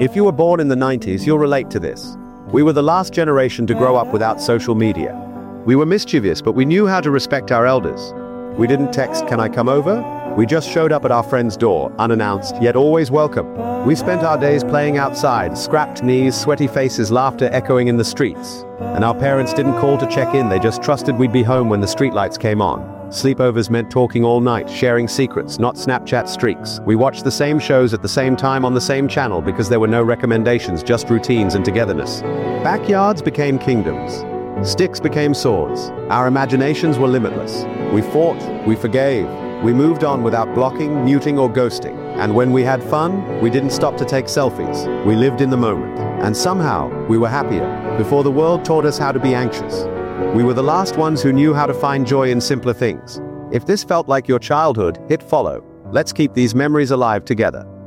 If you were born in the 90s, you'll relate to this. We were the last generation to grow up without social media. We were mischievous, but we knew how to respect our elders. We didn't text, "Can I come over?" We just showed up at our friend's door, unannounced, yet always welcome. We spent our days playing outside, scrapped knees, sweaty faces, laughter echoing in the streets. And our parents didn't call to check in, they just trusted we'd be home when the streetlights came on. Sleepovers meant talking all night, sharing secrets, not Snapchat streaks. We watched the same shows at the same time on the same channel because there were no recommendations, just routines and togetherness. Backyards became kingdoms. Sticks became swords. Our imaginations were limitless. We fought, we forgave. We moved on without blocking, muting, or ghosting. And when we had fun, we didn't stop to take selfies. We lived in the moment. And somehow, we were happier, before the world taught us how to be anxious. We were the last ones who knew how to find joy in simpler things. If this felt like your childhood, hit follow. Let's keep these memories alive together.